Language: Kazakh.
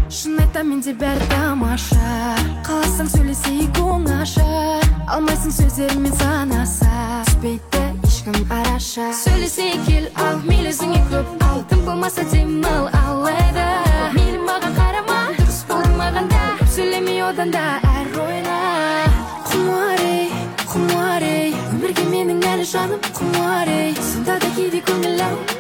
Шын айтам менде бәрі тамаша, қаласаң сөйлесейік оңаша, алмайсың сөздеріңмен санаса, түспейді ешкім араша. Сөйлесейік кел ал, мейлізіңе көп ал, тым болмаса демал алайда. Мейлі маған қарама, дұрыс болмағанда, көп сөйлемей одан да әр ойна. Құмарей, өмірге менің әлі жаным құмарей, сонда да кейде көңіл ау.